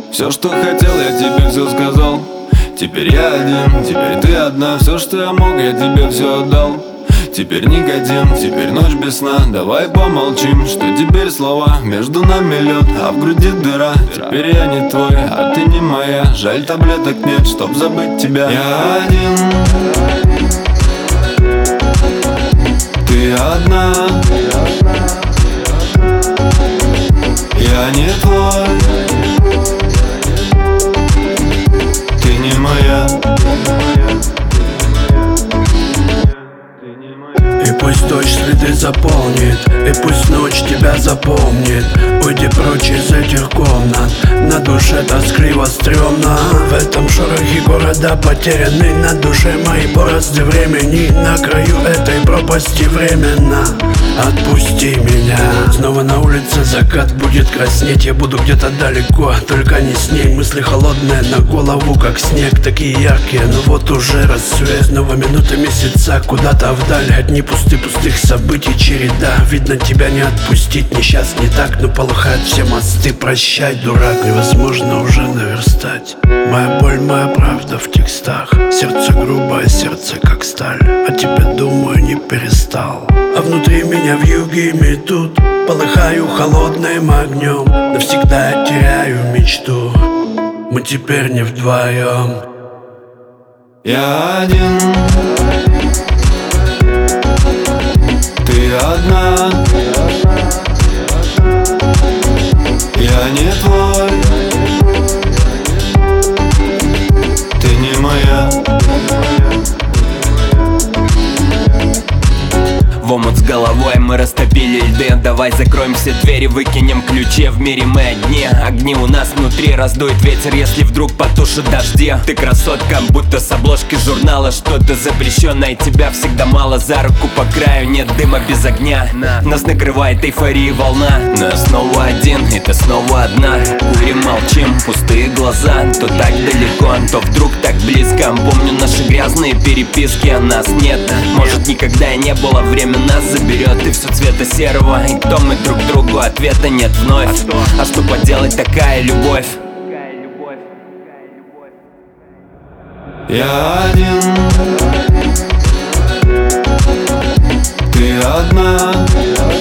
Все, что хотел, я тебе все сказал. Теперь я один, теперь ты одна. Все, что я мог, я тебе все отдал. Теперь никотин, теперь ночь без сна. Давай помолчим, что теперь слова. Между нами лед, а в груди дыра. Теперь я не твой, а ты не моя. Жаль, таблеток нет, чтоб забыть тебя. Я один, ты одна. Я не твой, ты не моя. И пусть дождь следы заполнит, и пусть ночь тебя запомнит. Уйди прочь из этих комнат, на душе тоскливо стрёмно. В этом шорохе города потерянный, на душе мои борозды времени. На краю этой пропасти временно отпусти меня. Снова на улице закат будет краснеть, я буду где-то далеко, только не с ней. Мысли холодные на голову, как снег, такие яркие, но вот уже рассвет. Снова минуты, месяца, куда-то вдаль, одни пустых событий череда. Видно, тебя не отпустить, не сейчас, не так, но полыхают все мосты. Прощай, дурак, невозможно уже наверстать. Моя боль, моя правда в текстах. Сердце грубое, сердце как сталь, а тебя, думаю, не перестал. А внутри меня вьюги метут, полыхаю холодным огнем. Навсегда я теряю мечту, мы теперь не вдвоем. Я один, ты одна. Я не твой, ты не моя. В омут с головой мы растопили льды. Давай закроем все двери, выкинем ключи. В мире мы одни, огни у нас внутри. Раздует ветер, если вдруг потушит дожди. Ты красотка, будто с обложки журнала. Что-то запрещенное, тебя всегда мало. За руку по краю, нет дыма без огня. Нас накрывает эйфория волна. Но я снова один, и ты снова одна. Курим, молчим, пустые глаза. То так далеко, то вдруг так близко. Помню наши грязные переписки, а нас нет. Может, никогда и не было. Время нас заберет, и все цвета серого. И кто мы друг другу, ответа нет вновь. А что поделать, такая любовь. Я один, ты одна.